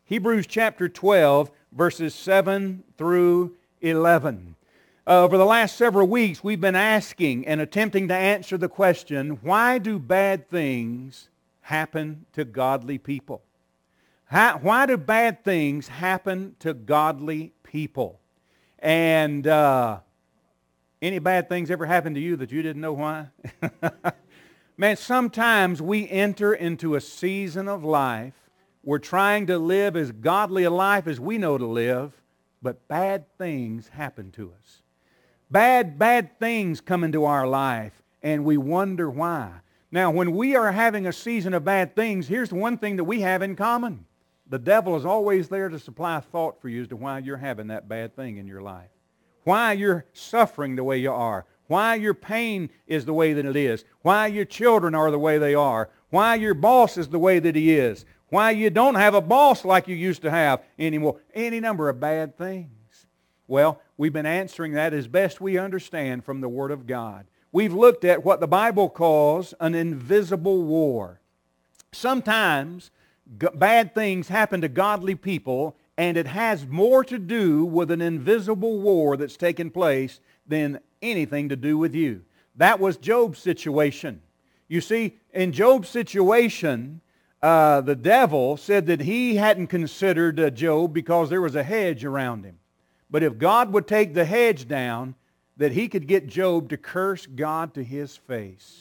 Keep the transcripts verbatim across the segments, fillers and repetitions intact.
Hebrews chapter twelve, verses seven through eleven. Uh, over the last several weeks, we've been asking and attempting to answer the question, why do bad things happen to godly people? How, why do bad things happen to godly people? And uh, any bad things ever happened to you that you didn't know why? Man, sometimes we enter into a season of life. We're trying to live as godly a life as we know to live, but bad things happen to us. Bad, bad things come into our life, and we wonder why. Now, when we are having a season of bad things, here's the one thing that we have in common. The devil is always there to supply thought for you as to why you're having that bad thing in your life. Why you're suffering the way you are. Why your pain is the way that it is. Why your children are the way they are. Why your boss is the way that he is. Why you don't have a boss like you used to have anymore. Any number of bad things. Well, we've been answering that as best we understand from the Word of God. We've looked at what the Bible calls an invisible war. Sometimes g- bad things happen to godly people, and it has more to do with an invisible war that's taken place than anything to do with you. That was Job's situation. You see, in Job's situation, uh, the devil said that he hadn't considered uh, Job because there was a hedge around him. But if God would take the hedge down, that he could get Job to curse God to his face.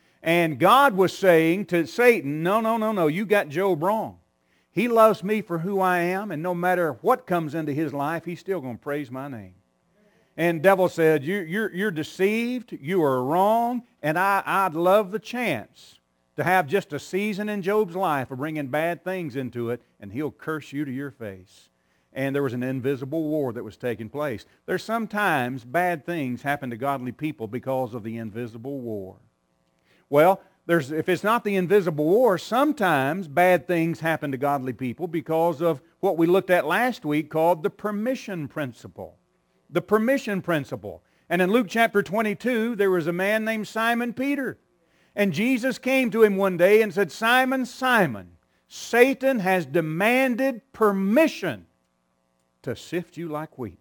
And God was saying to Satan, no, no, no, no, you got Job wrong. He loves me for who I am, and no matter what comes into his life, he's still going to praise my name. And the devil said, you, you're, you're deceived, you are wrong, and I, I'd love the chance to have just a season in Job's life of bringing bad things into it, and he'll curse you to your face. And there was an invisible war that was taking place. There's sometimes bad things happen to godly people because of the invisible war. Well, there's, if it's not the invisible war, sometimes bad things happen to godly people because of what we looked at last week called the permission principle. The permission principle. And in Luke chapter twenty-two, there was a man named Simon Peter. And Jesus came to him one day and said, Simon, Simon, Satan has demanded permission to sift you like wheat.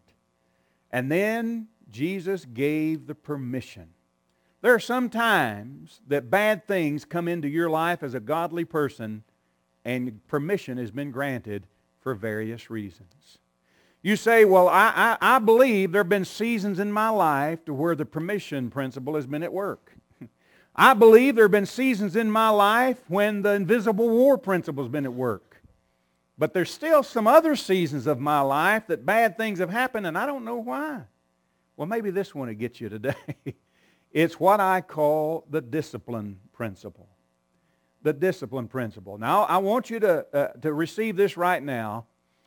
And then Jesus gave the permission. There are some times that bad things come into your life as a godly person, and permission has been granted for various reasons. You say, well, I, I, I believe there have been seasons in my life to where the permission principle has been at work. I believe there have been seasons in my life when the invisible war principle has been at work. But there's still some other seasons of my life that bad things have happened, and I don't know why. Well, maybe this one will get you today. It's what I call the discipline principle. The discipline principle. Now, I want you to, uh, to receive this right now.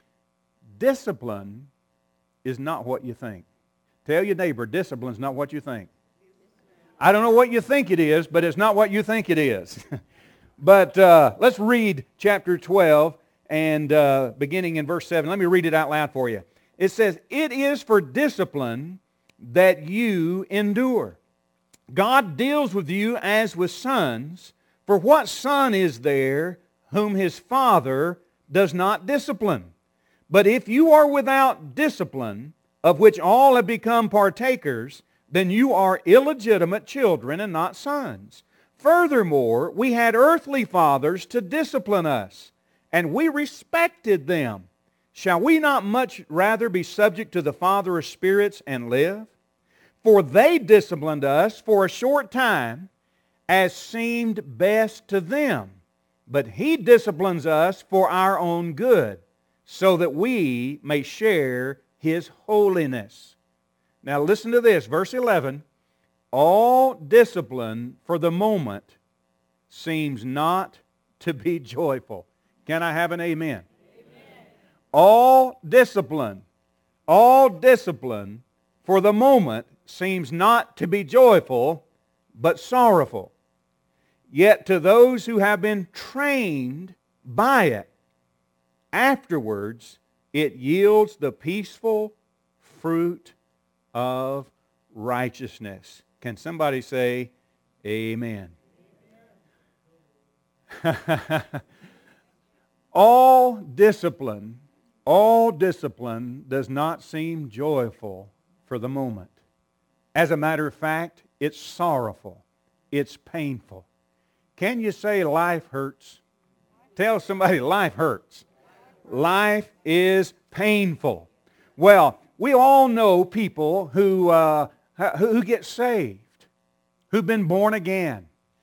Discipline is not what you think. Tell your neighbor, discipline is not what you think. I don't know what you think it is, but it's not what you think it is. But uh, let's read chapter twelve. And uh, beginning in verse seven, let me read it out loud for you. It says, it is for discipline that you endure. God deals with you as with sons. For what son is there whom his father does not discipline? But if you are without discipline, of which all have become partakers, then you are illegitimate children and not sons. Furthermore, we had earthly fathers to discipline us, and we respected them. Shall we not much rather be subject to the Father of spirits and live? For they disciplined us for a short time, as seemed best to them. But He disciplines us for our own good, so that we may share His holiness. Now listen to this, verse eleven. All discipline for the moment seems not to be joyful. Can I have an amen? Amen. All discipline, all discipline for the moment seems not to be joyful, but sorrowful. Yet to those who have been trained by it, afterwards it yields the peaceful fruit of righteousness. Can somebody say amen? all discipline, all discipline does not seem joyful for the moment. As a matter of fact, it's sorrowful. It's painful. Can you say life hurts? Tell somebody life hurts. Life is painful. Well, we all know people who, uh, who get saved, who've been born again.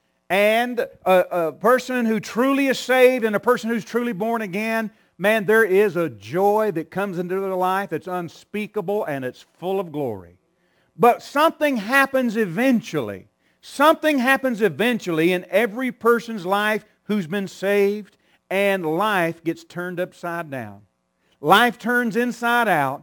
And a, a person who truly is saved and a person who's truly born again, man, there is a joy that comes into their life that's unspeakable and it's full of glory. But something happens eventually. Something happens eventually in every person's life who's been saved, and life gets turned upside down. Life turns inside out,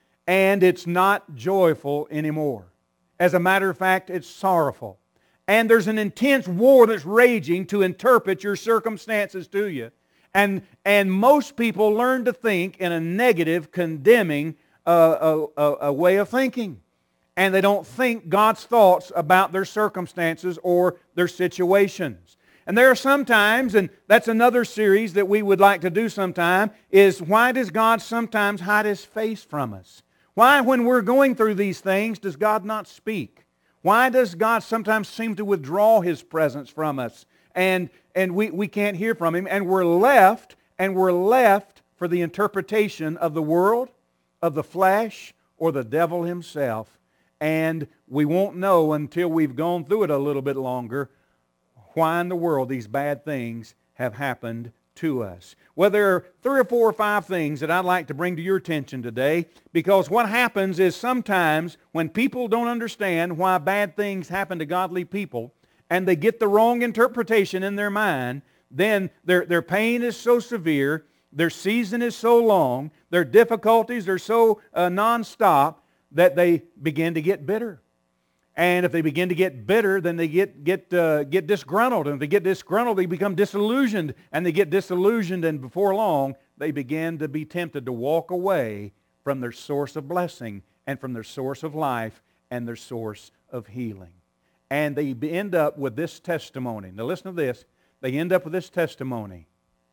and it's not joyful anymore. As a matter of fact, it's sorrowful. And there's an intense war that's raging to interpret your circumstances to you. And, and most people learn to think in a negative, condemning uh, a, a, a way of thinking. And they don't think God's thoughts about their circumstances or their situations. And there are sometimes, and that's another series that we would like to do sometime, is why does God sometimes hide His face from us? Why, when we're going through these things, does God not speak? Why does God sometimes seem to withdraw His presence from us and, and we, we can't hear from Him, and we're left, and we're left for the interpretation of the world, of the flesh, or the devil himself, and we won't know until we've gone through it a little bit longer why in the world these bad things have happened to us. Well, there are three or four or five things that I'd like to bring to your attention today, because what happens is sometimes when people don't understand why bad things happen to godly people and they get the wrong interpretation in their mind, then their, their pain is so severe, their season is so long, their difficulties are so uh, nonstop that they begin to get bitter. And if they begin to get bitter, then they get get uh, get disgruntled. And if they get disgruntled, they become disillusioned. And they get disillusioned, and before long, they begin to be tempted to walk away from their source of blessing and from their source of life and their source of healing. And they end up with this testimony. Now listen to this. They end up with this testimony.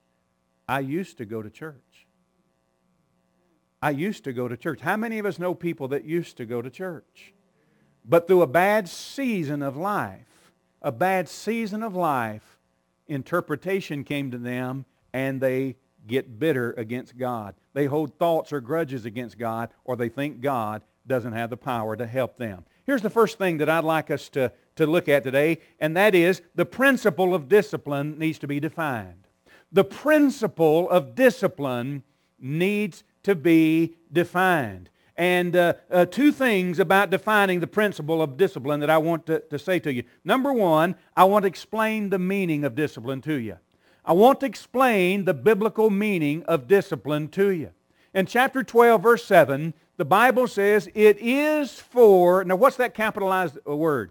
I used to go to church. I used to go to church. How many of us know people that used to go to church? But through a bad season of life, a bad season of life, interpretation came to them, and they get bitter against God. They hold thoughts or grudges against God, or they think God doesn't have the power to help them. Here's the first thing that I'd like us to, to look at today, and that is the principle of discipline needs to be defined. The principle of discipline needs to be defined. And uh, uh, two things about defining the principle of discipline that I want to, to say to you. Number one, I want to explain the meaning of discipline to you. I want to explain the biblical meaning of discipline to you. In chapter twelve, verse seven, the Bible says, it is for, now what's that capitalized word?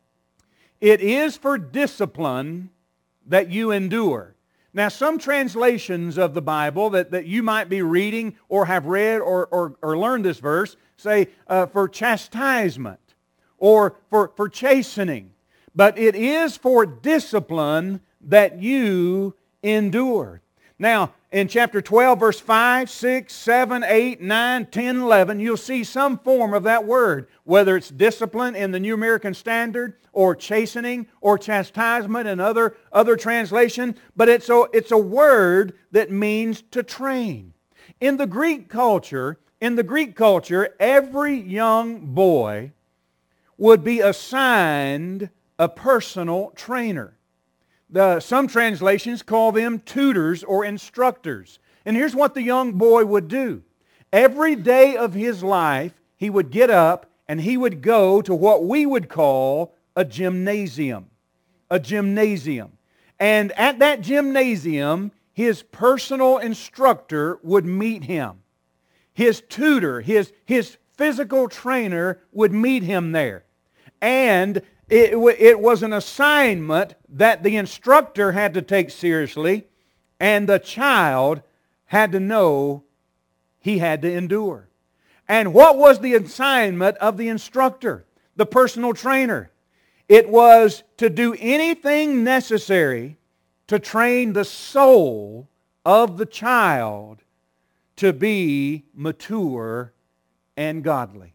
It is for discipline that you endure. Now, some translations of the Bible that, that you might be reading or have read or, or, or learned this verse say uh, for chastisement or for, for chastening. But it is for discipline that you endure. Now, in chapter twelve, verse five, six, seven, eight, nine, ten, eleven, you'll see some form of that word, whether it's discipline in the New American Standard or chastening or chastisement in other, other translation, but it's a, it's a word that means to train. In the Greek culture, in the Greek culture, every young boy would be assigned a personal trainer. The, some translations call them tutors or instructors. And here's what the young boy would do. Every day of his life, he would get up and he would go to what we would call a gymnasium. A gymnasium. And at that gymnasium, his personal instructor would meet him. His tutor, his, his physical trainer would meet him there. And It, it was an assignment that the instructor had to take seriously, and the child had to know he had to endure. And what was the assignment of the instructor, the personal trainer? It was to do anything necessary to train the soul of the child to be mature and godly.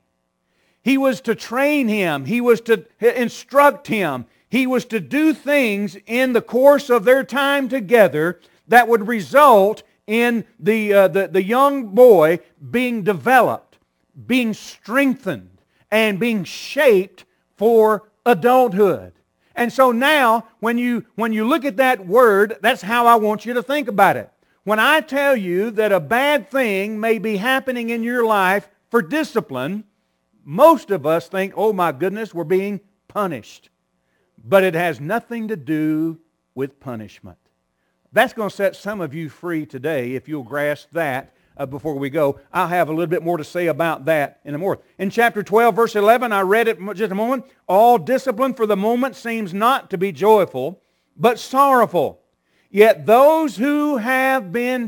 He was to train him. He was to instruct him. He was to do things in the course of their time together that would result in the, uh, the, the young boy being developed, being strengthened, and being shaped for adulthood. And so now, when you, when you look at that word, that's how I want you to think about it. When I tell you that a bad thing may be happening in your life for discipline, most of us think, oh my goodness, we're being punished. But it has nothing to do with punishment. That's going to set some of you free today if you'll grasp that uh, before we go. I'll have a little bit more to say about that in a moment. In chapter twelve, verse eleven, I read it just a moment. All discipline for the moment seems not to be joyful, but sorrowful. Yet those who have been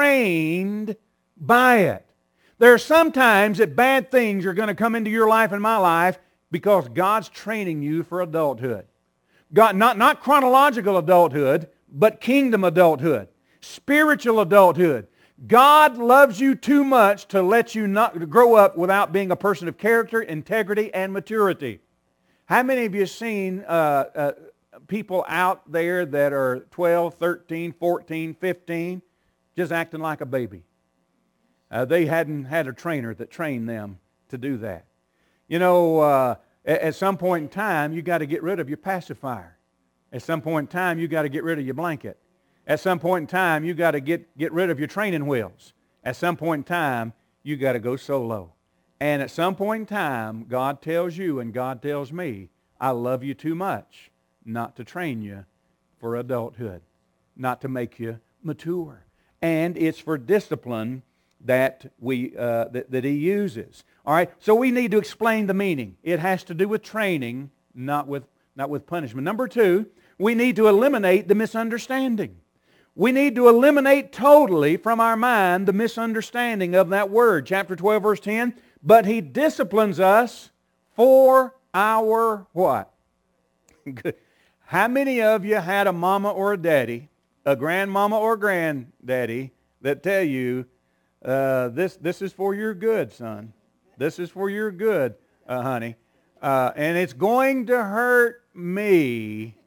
trained by it. There are some times that bad things are going to come into your life and my life because God's training you for adulthood. God, not, not chronological adulthood, but kingdom adulthood, spiritual adulthood. God loves you too much to let you not grow up without being a person of character, integrity, and maturity. How many of you have seen uh, uh, people out there that are twelve, thirteen, fourteen, fifteen, just acting like a baby? Uh, they hadn't had a trainer that trained them to do that. You know, uh, at, at some point in time, you got to get rid of your pacifier. At some point in time, you got to get rid of your blanket. At some point in time, you got to get, get rid of your training wheels. At some point in time, you got to go solo. And at some point in time, God tells you and God tells me, I love you too much not to train you for adulthood, not to make you mature. And it's for discipline that we uh, that, that he uses. All right, so we need to explain the meaning. It has to do with training, not with not with punishment. Number two, we need to eliminate the misunderstanding. We need to eliminate totally from our mind the misunderstanding of that word. Chapter twelve, verse ten, but he disciplines us for our what? Good. How many of you had a mama or a daddy, a grandmama or granddaddy, that tell you, Uh, this this is for your good, son. This is for your good, uh, honey. Uh, and it's going to hurt me.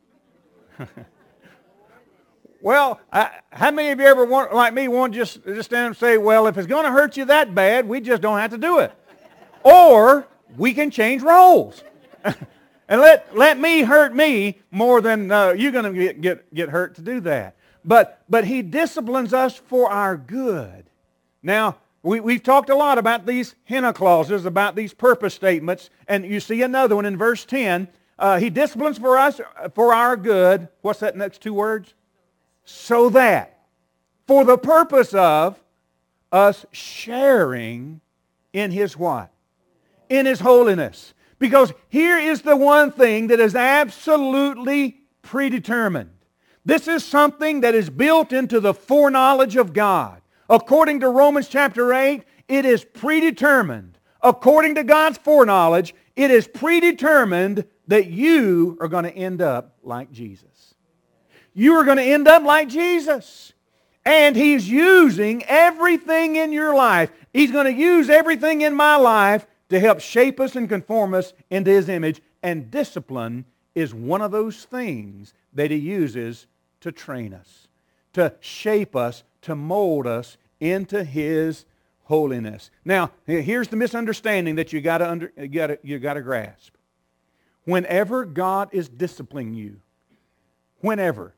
Well, I, how many of you ever want, like me, want to just, just stand and say, well, if it's going to hurt you that bad, we just don't have to do it. Or we can change roles. And let, let me hurt me more than uh, you're going to get, get, get hurt to do that. But, but he disciplines us for our good. Now, we, we've talked a lot about these hina clauses, about these purpose statements, and you see another one in verse ten. Uh, he disciplines for us, for our good. What's that next two words? So that. For the purpose of us sharing in his what? In his holiness. Because here is the one thing that is absolutely predetermined. This is something that is built into the foreknowledge of God. According to Romans chapter eight, it is predetermined. According to God's foreknowledge, it is predetermined that you are going to end up like Jesus. You are going to end up like Jesus. And He's using everything in your life. He's going to use everything in my life to help shape us and conform us into His image. And discipline is one of those things that He uses to train us, to shape us, to mold us into His holiness. Now, here's the misunderstanding that you got to under, you got to you got to grasp. Whenever God is disciplining you, whenever,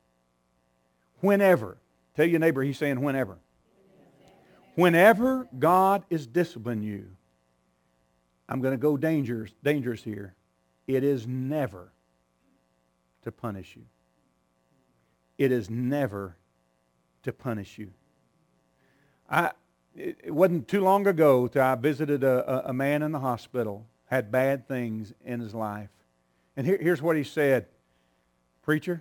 whenever, tell your neighbor, he's saying whenever. Whenever God is disciplining you, I'm going to go dangerous, dangerous here. It is never to punish you. It is never to punish you. I, it wasn't too long ago that I visited a, a man in the hospital, had bad things in his life. And here, here's what he said. Preacher,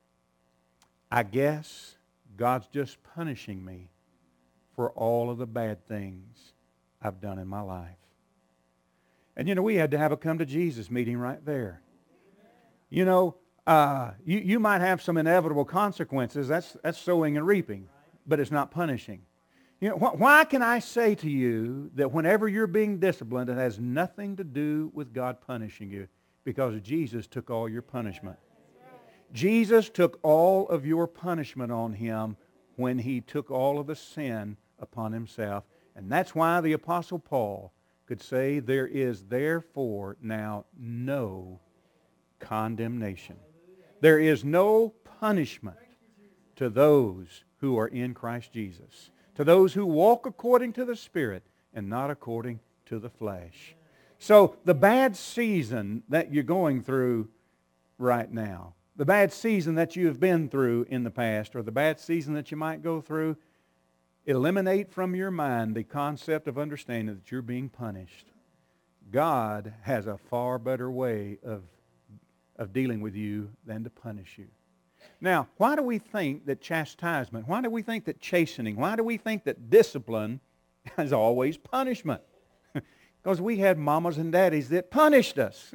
I guess God's just punishing me for all of the bad things I've done in my life. And you know, we had to have a come to Jesus meeting right there. You know, uh, you, you might have some inevitable consequences. That's, that's sowing and reaping. but it's not punishing. You know, wh- why can I say to you that whenever you're being disciplined, it has nothing to do with God punishing you? Because Jesus took all your punishment. Jesus took all of your punishment on him when he took all of the sin upon himself. And that's why the Apostle Paul could say, there is therefore now no condemnation. There is no punishment to those who are in Christ Jesus, to those who walk according to the Spirit and not according to the flesh. So the bad season that you're going through right now, the bad season that you have been through in the past, or the bad season that you might go through, eliminate from your mind the concept of understanding that you're being punished. God has a far better way of, of dealing with you than to punish you. Now, why do we think that chastisement, why do we think that chastening, why do we think that discipline is always punishment? Because we had mamas and daddies that punished us.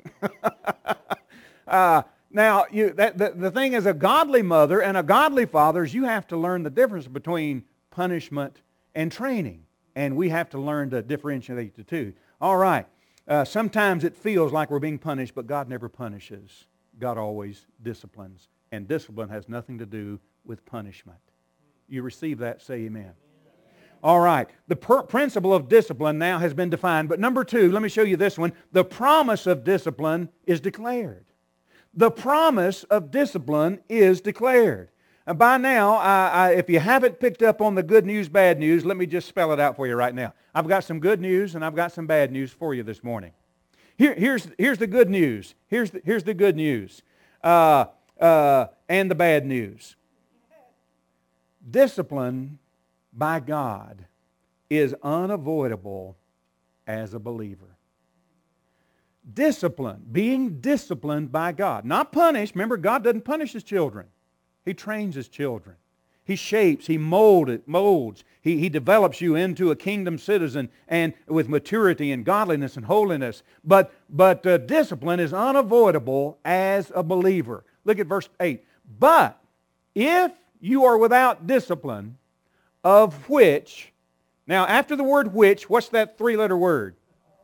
uh, now, you, that, the, the thing is, a godly mother and a godly father is you have to learn the difference between punishment and training. And we have to learn to differentiate the two. All right. Uh, sometimes it feels like we're being punished, but God never punishes. God always disciplines. And discipline has nothing to do with punishment. You receive that, say amen. All right. The per- principle of discipline now has been defined. But number two, let me show you this one. The promise of discipline is declared. The promise of discipline is declared. And by now, I, I, if you haven't picked up on the good news, bad news, let me just spell it out for you right now. I've got some good news and I've got some bad news for you this morning. Here, here's, here's the good news. Here's the, here's the good news uh, uh, and the bad news. Discipline by God is unavoidable as a believer. Discipline, being disciplined by God. Not punished. Remember, God doesn't punish His children. He trains His children. He shapes, He mold, molds. He, he develops you into a kingdom citizen and with maturity and godliness and holiness. But, but uh, discipline is unavoidable as a believer. Look at verse eight. But if you are without discipline, of which, now after the word which, what's that three-letter word?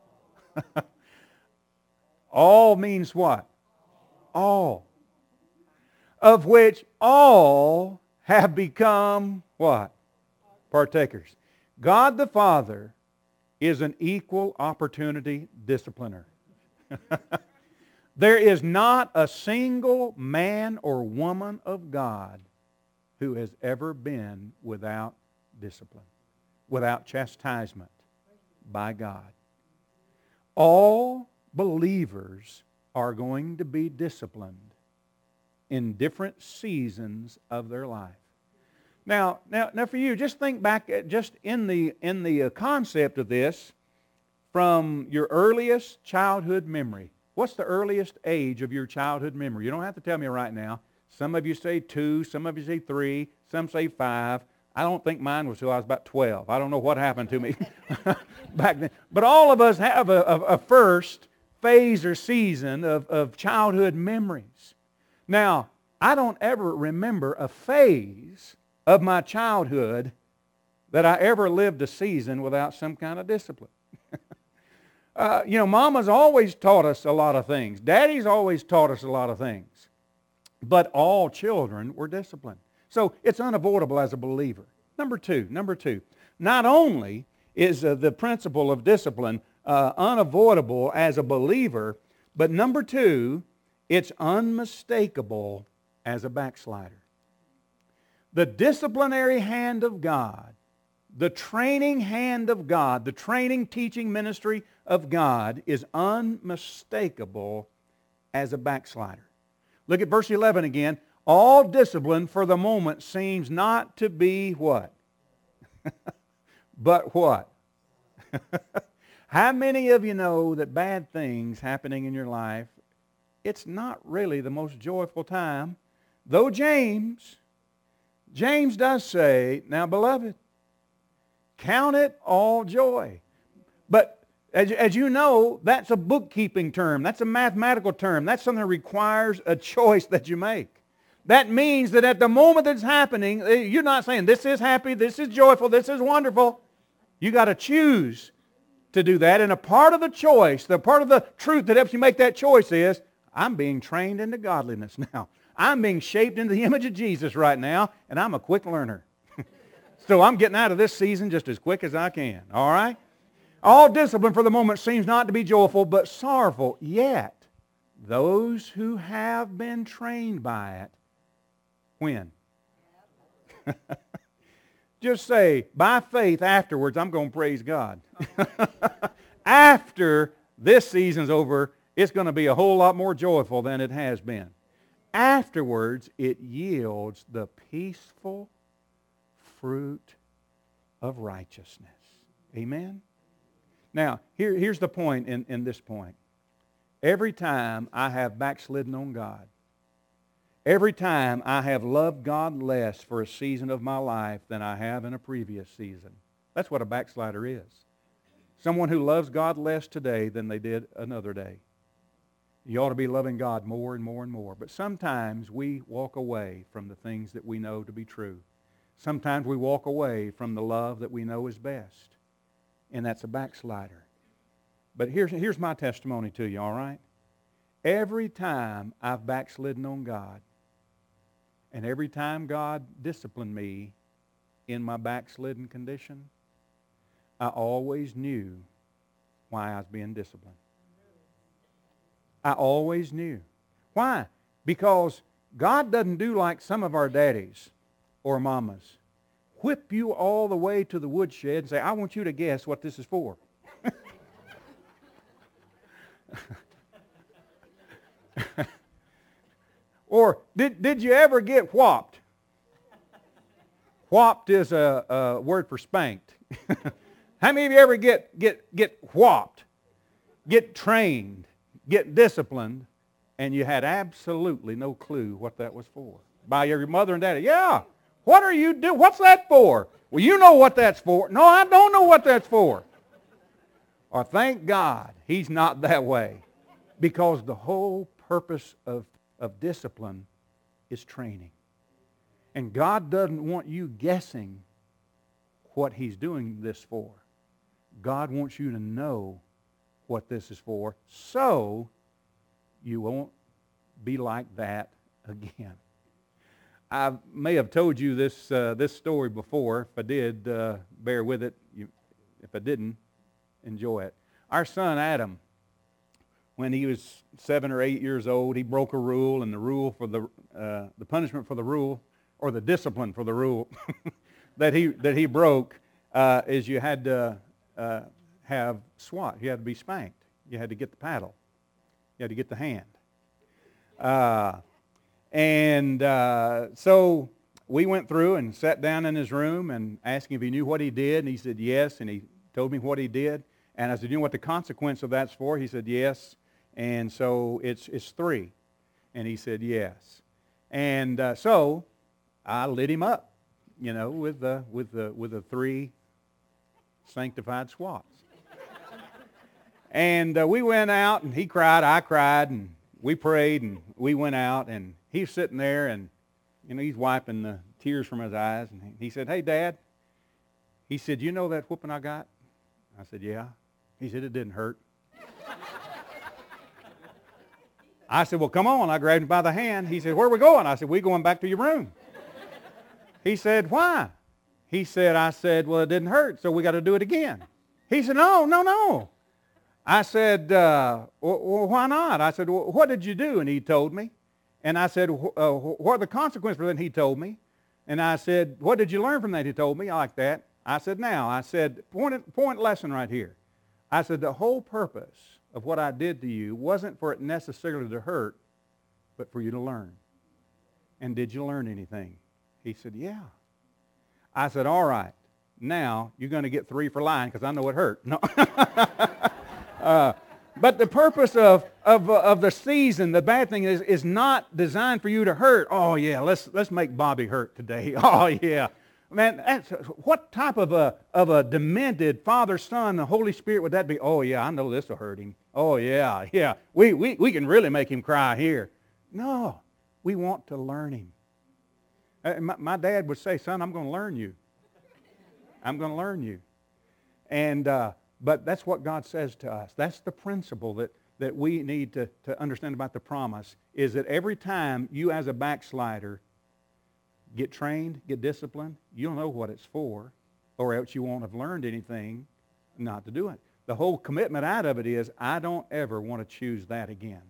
All means what? All. Of which all have become what? Partakers. God the Father is an equal opportunity discipliner. There is not a single man or woman of God who has ever been without discipline, without chastisement by God. All believers are going to be disciplined in different seasons of their life. Now, now, now for you, just think back at just in the in the uh, concept of this from your earliest childhood memory. What's the earliest age of your childhood memory? You don't have to tell me right now. Some of you say two, some of you say three, some say five. I don't think mine was till I was about twelve. I don't know what happened to me back then. But all of us have a, a, a first phase or season of, of childhood memories. Now, I don't ever remember a phase of my childhood that I ever lived a season without some kind of discipline. uh, you know, Mama's always taught us a lot of things. Daddy's always taught us a lot of things. But all children were disciplined. So it's unavoidable as a believer. Number two, number two, not only is uh, the principle of discipline uh, unavoidable as a believer, but number two, it's unmistakable as a backslider. The disciplinary hand of God, the training hand of God, the training, teaching ministry of God is unmistakable as a backslider. Look at verse eleven again. All discipline for the moment seems not to be what? But what? How many of you know that bad things happening in your life, it's not really the most joyful time? Though James, James does say, now beloved, count it all joy. But as, as you know, that's a bookkeeping term. That's a mathematical term. That's something that requires a choice that you make. That means that at the moment that's happening, you're not saying, this is happy, this is joyful, this is wonderful. You got to choose to do that. And a part of the choice, the part of the truth that helps you make that choice is, I'm being trained into godliness now. I'm being shaped into the image of Jesus right now, and I'm a quick learner. So I'm getting out of this season just as quick as I can. All right? All discipline for the moment seems not to be joyful, but sorrowful. Yet, those who have been trained by it, when? Just say, by faith afterwards, I'm going to praise God. After this season's over, it's going to be a whole lot more joyful than it has been. Afterwards, it yields the peaceful fruit of righteousness. Amen? Now, here, here's the point in, in this point. Every time I have backslidden on God, every time I have loved God less for a season of my life than I have in a previous season, that's what a backslider is. Someone who loves God less today than they did another day. You ought to be loving God more and more and more. But sometimes we walk away from the things that we know to be true. Sometimes we walk away from the love that we know is best. And that's a backslider. But here's, here's my testimony to you, all right? Every time I've backslidden on God, and every time God disciplined me in my backslidden condition, I always knew why I was being disciplined. I always knew. Why? Because God doesn't do like some of our daddies or mamas. Whip you all the way to the woodshed and say, I want you to guess what this is for. Or did, did you ever get whopped? Whopped is a, a word for spanked. How many of you ever get, get, get whopped, get trained, get disciplined, and you had absolutely no clue what that was for? By your mother and daddy. Yeah, what are you doing? What's that for? Well, you know what that's for. No, I don't know what that's for. Or thank God he's not that way. Because the whole purpose of, of discipline is training. And God doesn't want you guessing what he's doing this for. God wants you to know what this is for, so you won't be like that again. I may have told you this uh, this story before. If I did, uh, bear with it. You, if I didn't, enjoy it. Our son Adam, when he was seven or eight years old, he broke a rule, and the rule for the uh, the punishment for the rule, or the discipline for the rule that he that he broke uh, is you had to uh, have swat. You had to be spanked. You had to get the paddle. You had to get the hand. Uh, and uh, so we went through and sat down in his room and asked him if he knew what he did, and he said yes, and he told me what he did. And I said, you know what the consequence of that's for? He said yes. And so it's it's three. And he said yes. And uh, so I lit him up, you know, with the with the with the three sanctified swats. And uh, we went out, and he cried, I cried, and we prayed, and we went out, and he's sitting there, and you know he's wiping the tears from his eyes, and he said, "Hey, Dad," he said, "you know that whooping I got?" I said, "Yeah." He said, "It didn't hurt." I said, "Well, come on." I grabbed him by the hand. He said, "Where are we going?" I said, "We're going back to your room." He said, "Why?" He said, I said, "Well, it didn't hurt, so we got to do it again." He said, "No, no, no." I said, uh, well, why not? I said, well, what did you do? And he told me. And I said, uh, what are the consequences for that? And he told me. And I said, what did you learn from that? He told me. I like that. I said, now, I said, point, point lesson right here. I said, the whole purpose of what I did to you wasn't for it necessarily to hurt, but for you to learn. And did you learn anything? He said, yeah. I said, all right, now you're going to get three for lying because I know it hurt. No. uh, but the purpose of, of, uh, of the season, the bad thing is, is not designed for you to hurt. Oh, yeah, let's, let's make Bobby hurt today. Oh, yeah. Man, that's, what type of a, of a demented Father, Son, the Holy Spirit would that be? Oh, yeah, I know this will hurt him. Oh, yeah, yeah. We, we, we can really make him cry here. No. We want to learn him. Uh, my, my dad would say, son, I'm going to learn you. I'm going to learn you. And uh, but that's what God says to us. That's the principle that, that we need to, to understand about the promise, is that every time you as a backslider get trained, get disciplined, you'll know what it's for, or else you won't have learned anything not to do it. The whole commitment out of it is, I don't ever want to choose that again.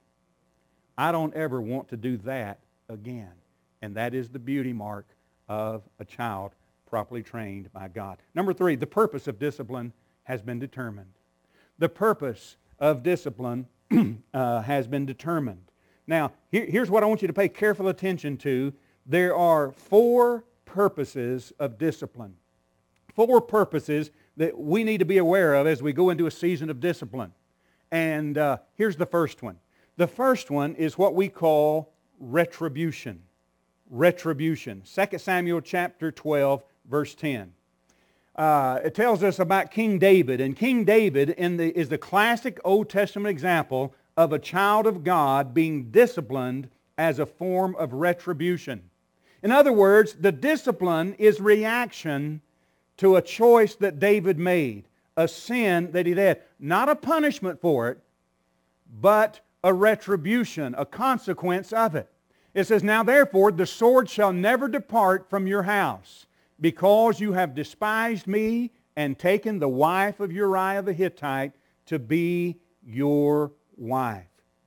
I don't ever want to do that again. And that is the beauty mark of a child properly trained by God. Number three, the purpose of discipline has been determined. The purpose of discipline uh, has been determined. Now, here, here's what I want you to pay careful attention to. There are four purposes of discipline. Four purposes that we need to be aware of as we go into a season of discipline. And uh, here's the first one. The first one is what we call retribution. Retribution. Second Samuel chapter twelve, verse ten. Uh, it tells us about King David. And King David in the, is the classic Old Testament example of a child of God being disciplined as a form of retribution. In other words, the discipline is reaction to a choice that David made, a sin that he did. Not a punishment for it, but a retribution, a consequence of it. It says, now therefore the sword shall never depart from your house, because you have despised me and taken the wife of Uriah the Hittite to be your wife.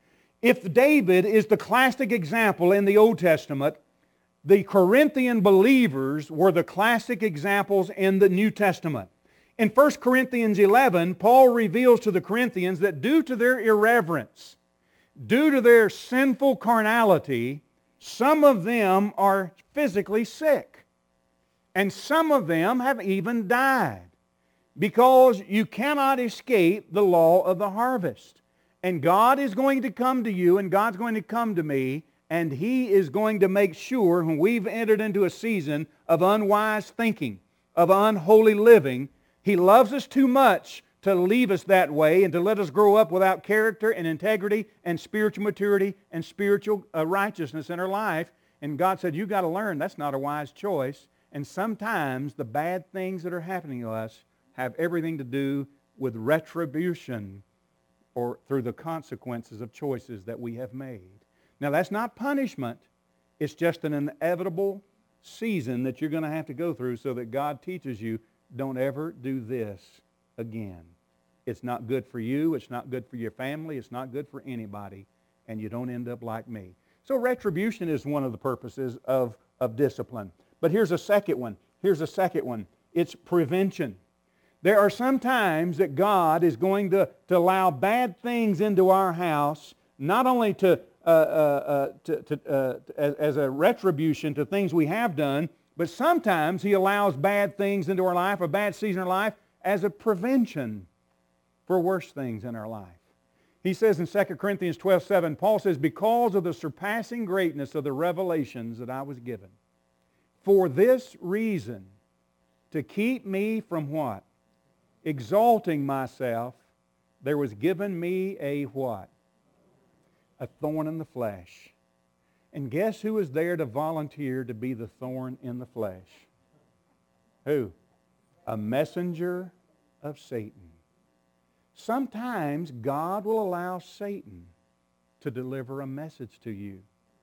If David is the classic example in the Old Testament, the Corinthian believers were the classic examples in the New Testament. In First Corinthians eleven, Paul reveals to the Corinthians that due to their irreverence, due to their sinful carnality, some of them are physically sick. And some of them have even died. Because you cannot escape the law of the harvest. And God is going to come to you, and God's going to come to me, and He is going to make sure when we've entered into a season of unwise thinking, of unholy living, He loves us too much to leave us that way and to let us grow up without character and integrity and spiritual maturity and spiritual uh, righteousness in our life. And God said, you've got to learn that's not a wise choice. And sometimes the bad things that are happening to us have everything to do with retribution or through the consequences of choices that we have made. Now that's not punishment. It's just an inevitable season that you're going to have to go through so that God teaches you, don't ever do this again. It's not good for you. It's not good for your family. It's not good for anybody. And you don't end up like me. So retribution is one of the purposes of, of discipline. But here's a second one. Here's a second one. It's prevention. There are some times that God is going to, to allow bad things into our house, not only to, uh, uh, uh, to, to, uh, as, as a retribution to things we have done, but sometimes He allows bad things into our life, a bad season in our life, as a prevention for worse things in our life. He says in Second Corinthians twelve seven, Paul says, because of the surpassing greatness of the revelations that I was given, for this reason, to keep me from what? Exalting myself, there was given me a what? A thorn in the flesh. And guess who was there to volunteer to be the thorn in the flesh? Who? A messenger of Satan. Sometimes God will allow Satan to deliver a message to you.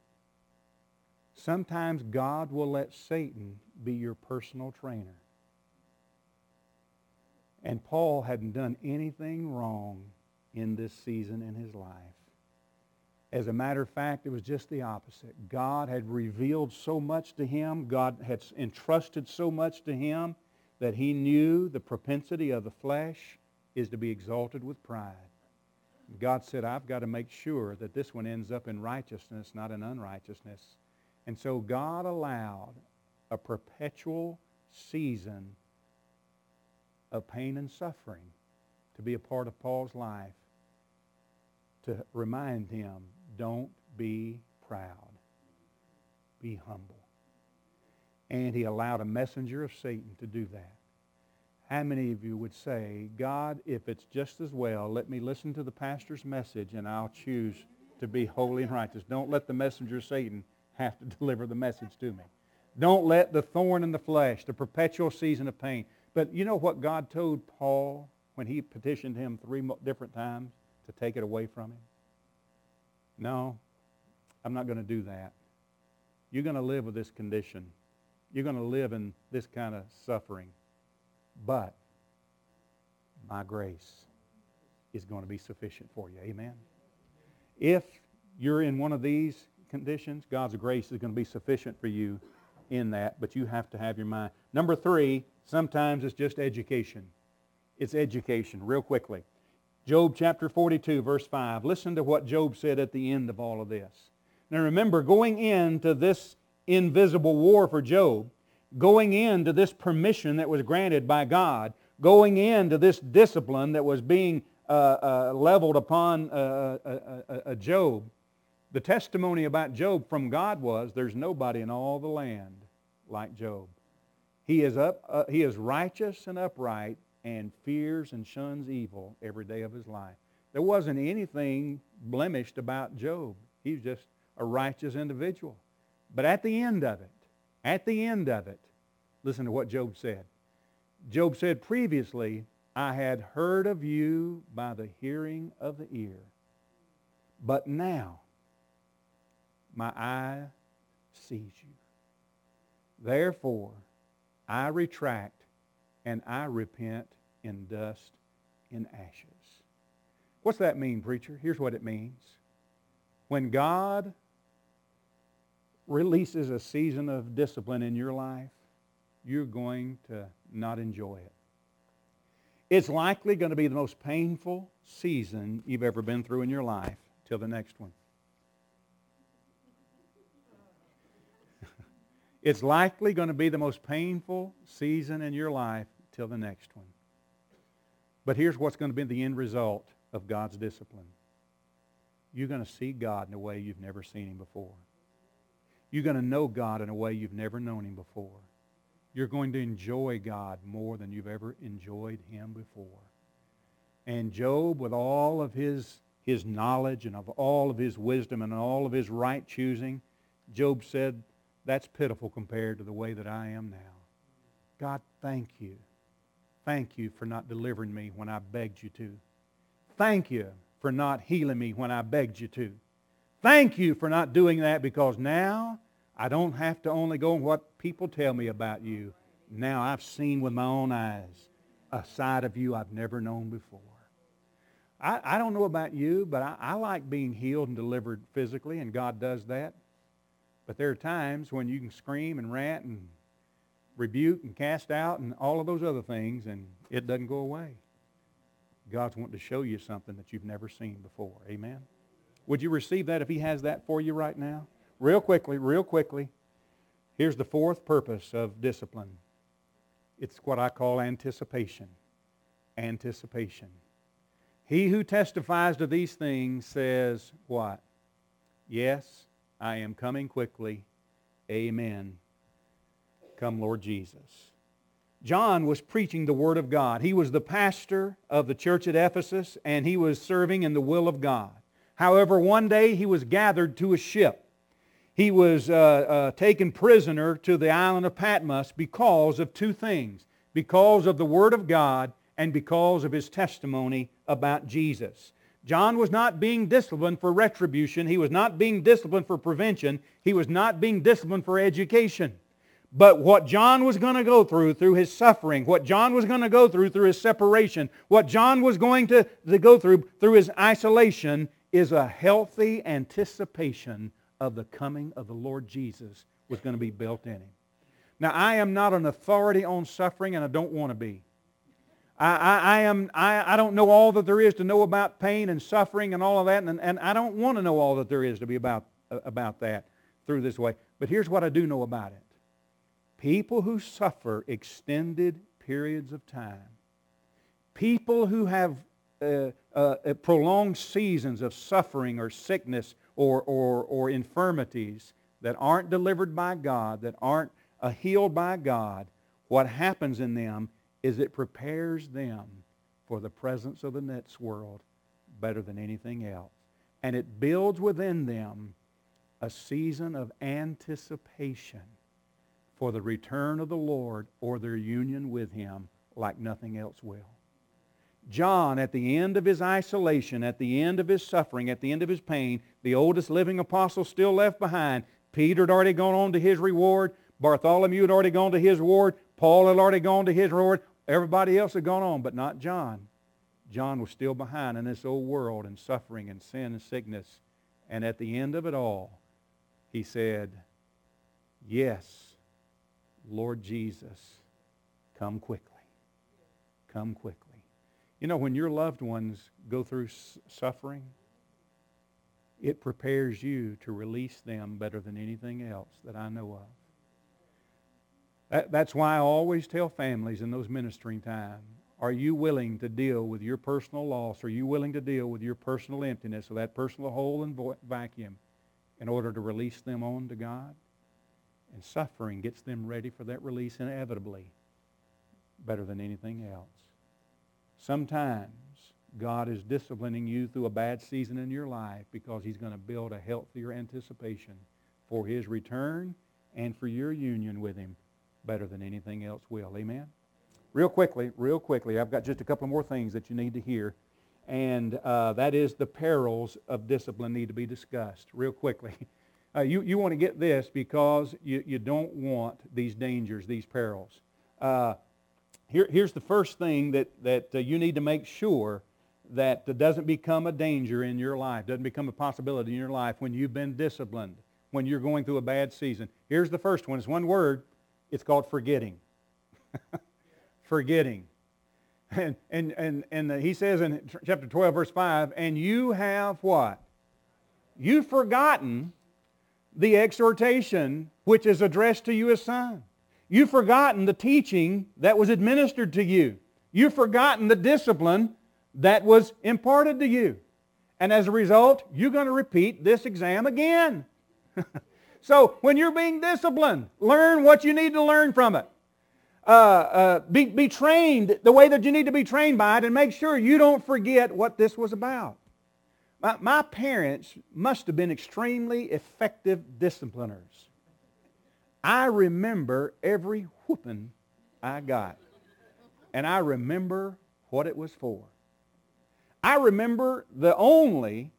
Sometimes God will let Satan be your personal trainer. And Paul hadn't done anything wrong in this season in his life. As a matter of fact, it was just the opposite. God had revealed so much to him, God had entrusted so much to him, that he knew the propensity of the flesh is to be exalted with pride. God said, I've got to make sure that this one ends up in righteousness, not in unrighteousness. And so God allowed a perpetual season of pain and suffering to be a part of Paul's life, to remind him, don't be proud. Be humble. And he allowed a messenger of Satan to do that. How many of you would say, God, if it's just as well, let me listen to the pastor's message and I'll choose to be holy and righteous. Don't let the messenger of Satan have to deliver the message to me. Don't let the thorn in the flesh, the perpetual season of pain. But you know what God told Paul when he petitioned him three different times to take it away from him? No, I'm not going to do that. You're going to live with this condition. You're going to live in this kind of suffering. But my grace is going to be sufficient for you. Amen? If you're in one of these conditions, God's grace is going to be sufficient for you in that, but you have to have your mind. Number three, sometimes it's just education. It's education, real quickly. Job chapter forty-two, verse five. Listen to what Job said at the end of all of this. Now remember, going into this invisible war for Job, going into this permission that was granted by God, going into this discipline that was being uh, uh, leveled upon uh, uh, uh, uh, Job, the testimony about Job from God was, there's nobody in all the land like Job. He is up. Uh, he is righteous and upright and fears and shuns evil every day of his life. There wasn't anything blemished about Job. He was just a righteous individual. But at the end of it, at the end of it, listen to what Job said. Job said, previously, I had heard of you by the hearing of the ear. But now, my eye sees you. Therefore, I retract and I repent in dust, in ashes. What's that mean, preacher? Here's what it means. When God releases a season of discipline in your life, you're going to not enjoy it. It's likely going to be the most painful season you've ever been through in your life till the next one. It's likely going to be the most painful season in your life till the next one. But here's what's going to be the end result of God's discipline. You're going to see God in a way you've never seen Him before. You're going to know God in a way you've never known Him before. You're going to enjoy God more than you've ever enjoyed Him before. And Job, with all of his, his knowledge and of all of his wisdom and all of his right choosing, Job said, that's pitiful compared to the way that I am now. God, thank you. Thank you for not delivering me when I begged you to. Thank you for not healing me when I begged you to. Thank you for not doing that, because now I don't have to only go on what people tell me about you. Now I've seen with my own eyes a side of you I've never known before. I, I don't know about you, but I, I like being healed and delivered physically, and God does that. But there are times when you can scream and rant and rebuke and cast out and all of those other things, and it doesn't go away. God's wanting to show you something that you've never seen before. Amen? Would you receive that if He has that for you right now? Real quickly, real quickly, here's the fourth purpose of discipline. It's what I call anticipation. Anticipation. He who testifies to these things says what? Yes, I am coming quickly. Amen. Come, Lord Jesus. John was preaching the Word of God. He was the pastor of the church at Ephesus, and he was serving in the will of God. However, one day he was gathered to a ship. He was uh, uh, taken prisoner to the island of Patmos because of two things. Because of the Word of God and because of his testimony about Jesus. John was not being disciplined for retribution. He was not being disciplined for prevention. He was not being disciplined for education. But what John was going to go through, through his suffering, what John was going to go through, through his separation, what John was going to, to go through, through his isolation, is a healthy anticipation of the coming of the Lord Jesus was going to be built in him. Now, I am not an authority on suffering, and I don't want to be. I, I, I am. I, I don't know all that there is to know about pain and suffering and all of that, and, and I don't want to know all that there is to be about, uh, about that through this way. But here's what I do know about it. People who suffer extended periods of time, people who have uh, uh, prolonged seasons of suffering or sickness or, or, or infirmities that aren't delivered by God, that aren't uh, healed by God, what happens in them is it prepares them for the presence of the next world better than anything else. And it builds within them a season of anticipation for the return of the Lord or their union with Him like nothing else will. John, at the end of his isolation, at the end of his suffering, at the end of his pain, the oldest living apostle still left behind. Peter had already gone on to his reward. Bartholomew had already gone to his reward. Paul had already gone to his reward. Everybody else had gone on, but not John. John was still behind in this old world and suffering and sin and sickness. And at the end of it all, he said, yes, Lord Jesus, come quickly. Come quickly. You know, when your loved ones go through suffering, it prepares you to release them better than anything else that I know of. That, that's why I always tell families in those ministering times, are you willing to deal with your personal loss? Are you willing to deal with your personal emptiness or that personal hole and vo- vacuum in order to release them on to God? And suffering gets them ready for that release inevitably better than anything else. Sometimes God is disciplining you through a bad season in your life because He's going to build a healthier anticipation for His return and for your union with Him better than anything else will. Amen? Real quickly, real quickly, I've got just a couple more things that you need to hear. And uh, that is the perils of discipline need to be discussed real quickly. Uh, you, you want to get this because you, you don't want these dangers, these perils. Uh, here, here's the first thing that, that uh, you need to make sure that uh, doesn't become a danger in your life, doesn't become a possibility in your life when you've been disciplined, when you're going through a bad season. Here's the first one. It's one word. It's called forgetting. Forgetting. And, and, and, and he says in chapter twelve, verse five, and you have what? You've forgotten the exhortation which is addressed to you as son. You've forgotten the teaching that was administered to you. You've forgotten the discipline that was imparted to you. And as a result, you're going to repeat this exam again. So when you're being disciplined, learn what you need to learn from it. Uh, uh, be, be trained the way that you need to be trained by it, and make sure you don't forget what this was about. My, my parents must have been extremely effective discipliners. I remember every whooping I got. And I remember what it was for. I remember the only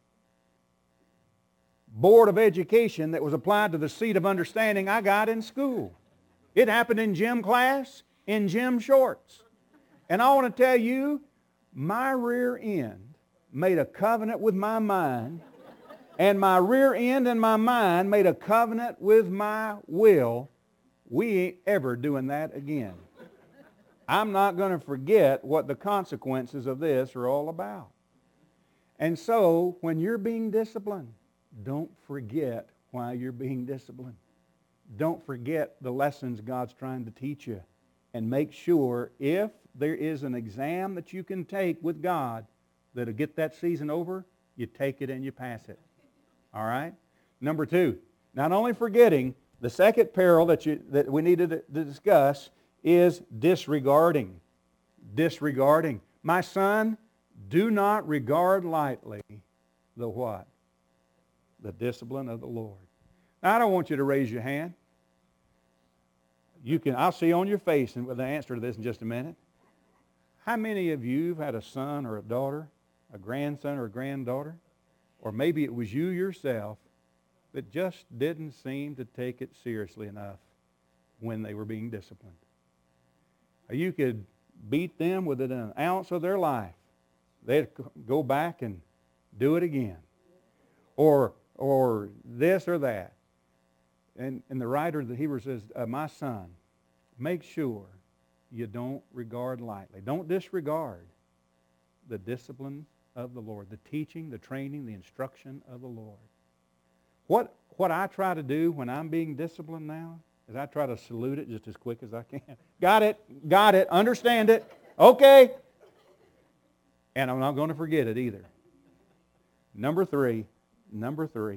Board of Education that was applied to the seat of understanding I got in school. It happened in gym class, in gym shorts. And I want to tell you, my rear end made a covenant with my mind, and my rear end and my mind made a covenant with my will. We ain't ever doing that again. I'm not going to forget what the consequences of this are all about. And so, when you're being disciplined, don't forget why you're being disciplined. Don't forget the lessons God's trying to teach you. And make sure if there is an exam that you can take with God that'll get that season over, you take it and you pass it. All right? Number two, not only forgetting, the second peril that, you, that we needed to, to discuss is disregarding. Disregarding. My son, do not regard lightly the what? The discipline of the Lord. Now, I don't want you to raise your hand. You can, I'll see on your face and with the answer to this in just a minute. How many of you have had a son or a daughter, a grandson or a granddaughter, or maybe it was you yourself that just didn't seem to take it seriously enough when they were being disciplined? You could beat them within an ounce of their life. They'd go back and do it again. Or, or this or that. And, and the writer of the Hebrews says, uh, my son, make sure you don't regard lightly. Don't disregard the discipline of the Lord, the teaching, the training, the instruction of the Lord. What, what I try to do when I'm being disciplined now is I try to salute it just as quick as I can. Got it, got it, understand it, okay. And I'm not going to forget it either. Number three, number three.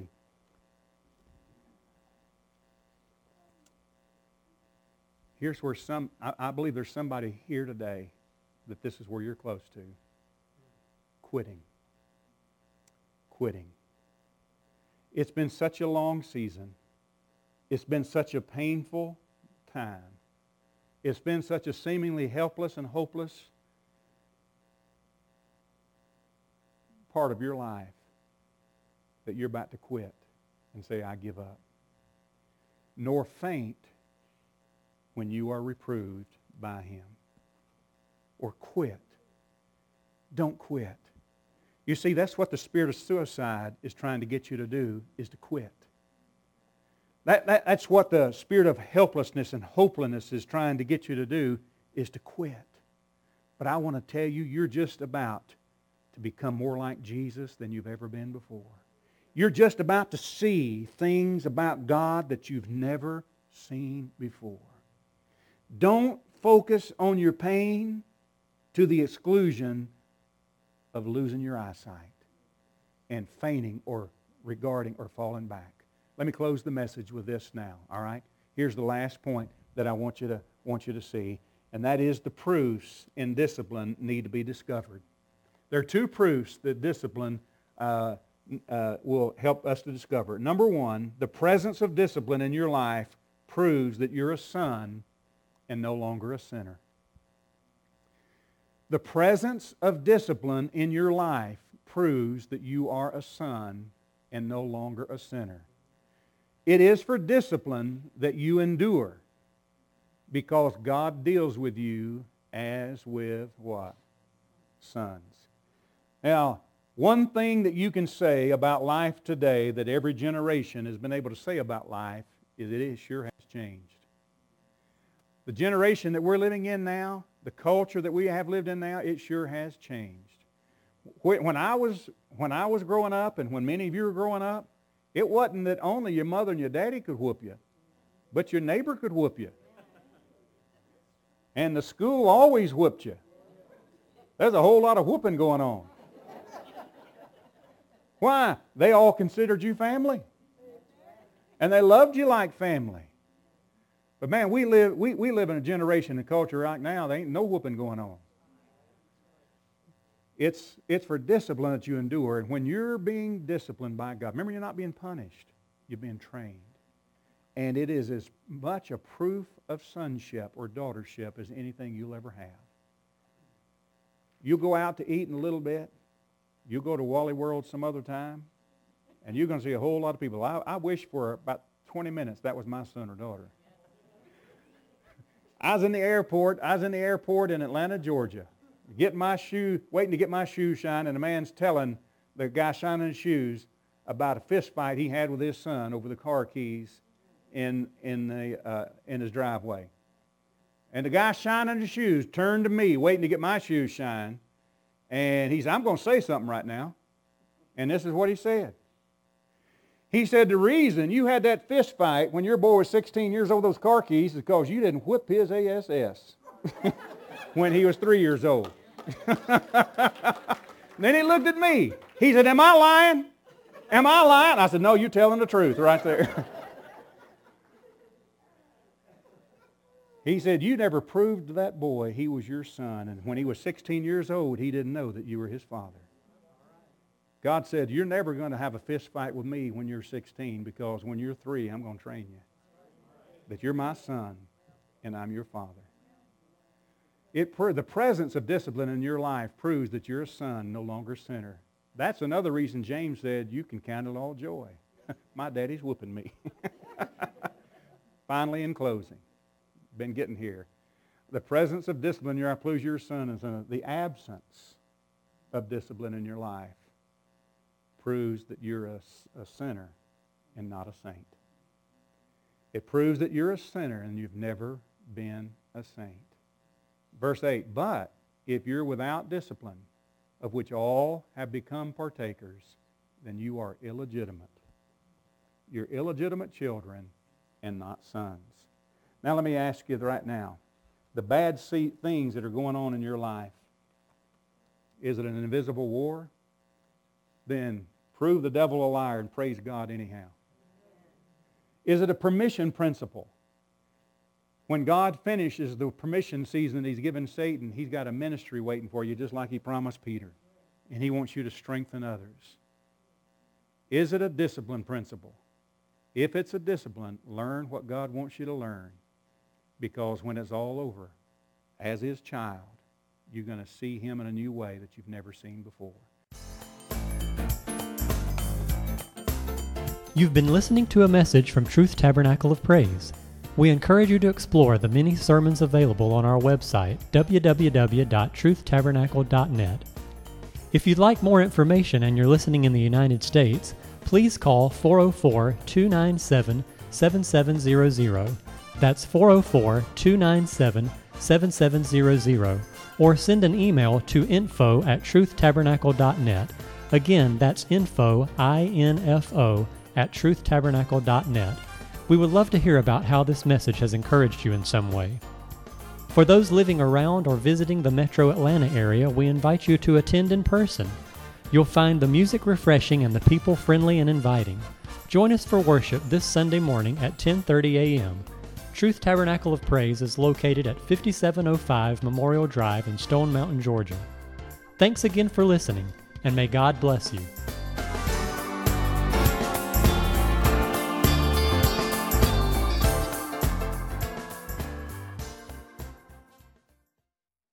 Here's where some, I, I believe there's somebody here today that this is where you're close to. Quitting. Quitting. It's been such a long season. It's been such a painful time. It's been such a seemingly helpless and hopeless part of your life that you're about to quit and say, I give up. Nor faint when you are reproved by him. Or quit. Don't quit. You see, that's what the spirit of suicide is trying to get you to do, is to quit. That, that, that's what the spirit of helplessness and hopelessness is trying to get you to do, is to quit. But I want to tell you, you're just about to become more like Jesus than you've ever been before. You're just about to see things about God that you've never seen before. Don't focus on your pain to the exclusion of losing your eyesight and fainting or regarding or falling back. Let me close the message with this now, all right? Here's the last point that I want you to, want you to see, and that is the proofs in discipline need to be discovered. There are two proofs that discipline uh, uh, will help us to discover. Number one, the presence of discipline in your life proves that you're a son and no longer a sinner. The presence of discipline in your life proves that you are a son and no longer a sinner. It is for discipline that you endure, because God deals with you as with what? Sons. Now, one thing that you can say about life today that every generation has been able to say about life is that it sure has changed. The generation that we're living in now, the culture that we have lived in now, it sure has changed. When I was, when I was growing up and when many of you were growing up, it wasn't that only your mother and your daddy could whoop you, but your neighbor could whoop you. And the school always whooped you. There's a whole lot of whooping going on. Why? They all considered you family. And they loved you like family. But man, we live, we, we live in a generation and culture right now, there ain't no whooping going on. It's, it's for discipline that you endure. And when you're being disciplined by God, remember, you're not being punished. You're being trained. And it is as much a proof of sonship or daughtership as anything you'll ever have. You'll go out to eat in a little bit. You'll go to Wally World some other time. And you're going to see a whole lot of people. I, I wish for about twenty minutes that was my son or daughter. I was in the airport. I was in the airport in Atlanta, Georgia, getting my shoe, waiting to get my shoes shined, and the man's telling the guy shining his shoes about a fist fight he had with his son over the car keys in in the uh, in his driveway. And the guy shining his shoes turned to me, waiting to get my shoes shined, and he said, "I'm going to say something right now," and this is what he said. He said, the reason you had that fist fight when your boy was sixteen years old with those car keys is because you didn't whip his A S S when he was three years old. Then he looked at me. He said, am I lying? Am I lying? I said, no, you're telling the truth right there. He said, you never proved to that boy he was your son, and when he was sixteen years old, he didn't know that you were his father. God said, you're never going to have a fist fight with me when you're sixteen, because when you're three, I'm going to train you. But you're my son, and I'm your father. It, the presence of discipline in your life proves that you're a son, no longer a sinner. That's another reason James said, you can count it all joy. My daddy's whooping me. Finally, in closing, been getting here. The presence of discipline in your life proves you're a son, and the absence of discipline in your life proves that you're a, a sinner and not a saint. It proves that you're a sinner and you've never been a saint. Verse eight, but if you're without discipline, of which all have become partakers, then you are illegitimate. You're illegitimate children and not sons. Now let me ask you right now, the bad things that are going on in your life, is it an invisible war? Then prove the devil a liar and praise God anyhow. Is it a permission principle? When God finishes the permission season that he's given Satan, he's got a ministry waiting for you, just like he promised Peter. And he wants you to strengthen others. Is it a discipline principle? If it's a discipline, learn what God wants you to learn. Because when it's all over, as His child, you're going to see Him in a new way that you've never seen before. You've been listening to a message from Truth Tabernacle of Praise. We encourage you to explore the many sermons available on our website, w w w dot truth tabernacle dot net. If you'd like more information and you're listening in the United States, please call four oh four, two nine seven, seven seven zero zero. That's four oh four, two nine seven, seven seven zero zero. Or send an email to info at truth tabernacle dot net. Again, that's info, I N F O, at truth tabernacle dot net. We would love to hear about how this message has encouraged you in some way. For those living around or visiting the metro Atlanta area, we invite you to attend in person. You'll find the music refreshing and the people friendly and inviting. Join us for worship this Sunday morning at ten thirty a.m. Truth Tabernacle of Praise is located at fifty-seven oh five Memorial Drive in Stone Mountain, Georgia. Thanks again for listening, and may God bless you.